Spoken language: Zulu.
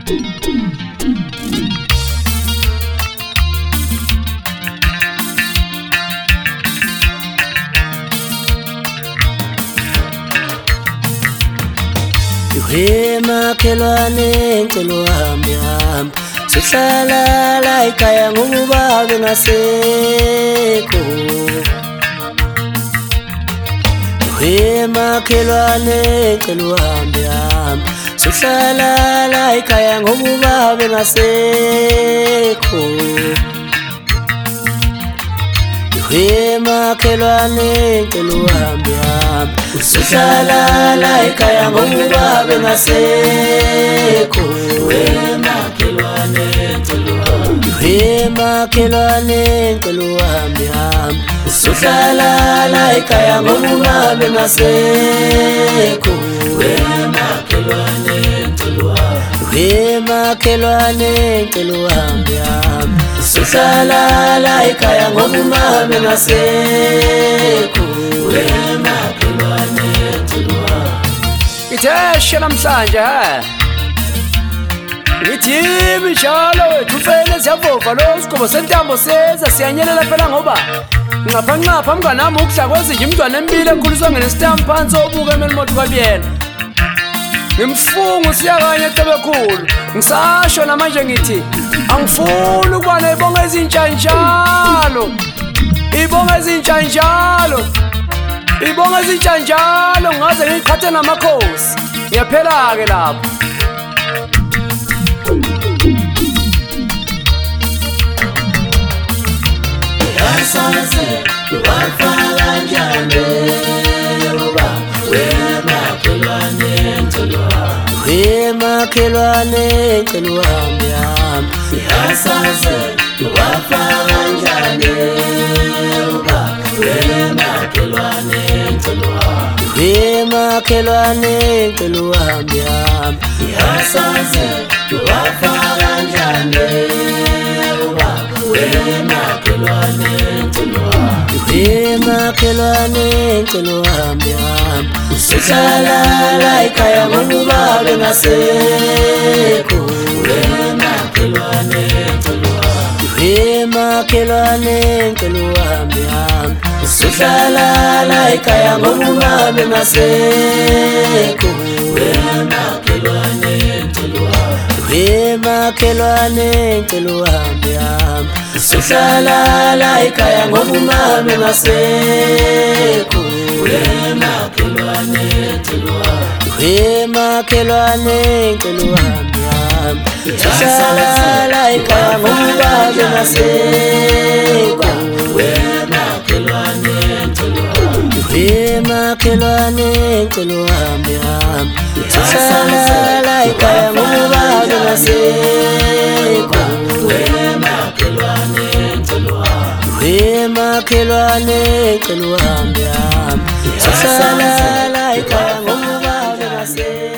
Makhelwane ngicela uhambe hamba sihlala la ekhaya ngoba bengasekho makhelwane ngicela uhambe hamba sihlala la ekhaya ngoba bengasekho makhelwane ngicela uhambe hamba sihlala la ekhaya ngoba bengasekho makhelwane ngicela uhambe hamba sihlala la ekhaya ngoba bengasekho makhelwane ngicela uhambe hamba sihlala la ekhaya ngoba bengasekho makhelwane ngicela itheshe namhlanje ngithi njalo wethu ufele siyavova lo sigqobo sentambo seza siyanyelela phela ngoba ngapha mnganami ukudlakoze nje imntwana embili ekhuliswa ngenesitambu phansi obuka emelimoto kabiyena ngimfunga usiyakanye etebekhulu ngisasho namanje ngithi angifuni ukuba neyibonga ezintsha njalo ibonga ezintsha njalo ngaze ngiqhathe namakhosi ngiyaphela-ke lapho yasaze wafala njani uba makhelwane ngicela uhambe hamba yasaze wafala njani uba makhelwane ngicela uhambe hamba yasaze wafala njani uba makhelwane ngicela uhambe hamba sihlala la ekhaya ngoba bengasekho makhelwane ngicela uhambe hamba sihlala la ekhaya ngoba bengasekho makhelwane ngicela uhambe hamba sihlala la ekhaya ngoba bengasekho makhelwane ngicela uhambe hamba sihlala la ekhaya ngoba bengasekho makhelwane ngicela uhambe hamba sihlala la ekhaya ngoba bengasekho makhelwane ngicela uhambe hamba sihlala la ekhaya ngoba bengasekho